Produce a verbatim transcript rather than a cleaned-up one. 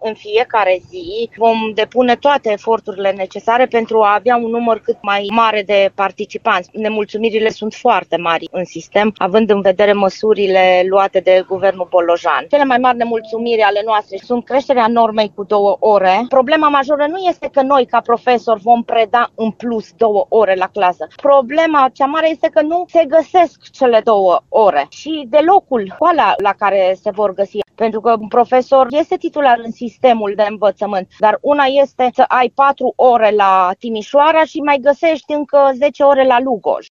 în fiecare zi. Vom depune toate eforturile necesare pentru a avea un număr cât mai mare de participanți. Nemulțumirile sunt foarte mari în sistem, având în vedere măsurile luate de guvernul Bolojan. Cele mai mari nemulțumiri ale noastre sunt creșterea normei cu două ore. Problema majoră nu este că noi, ca profesori, vom preda în plus două ore la clasă. Problema cea mare este că nu se găsesc cele două ore și de locul ăla la care se vor găsi. Pentru că un profesor este titular în sistemul de învățământ, dar una este să ai patru ore la Timișoara și mai găsești încă zece ore la Lugoj.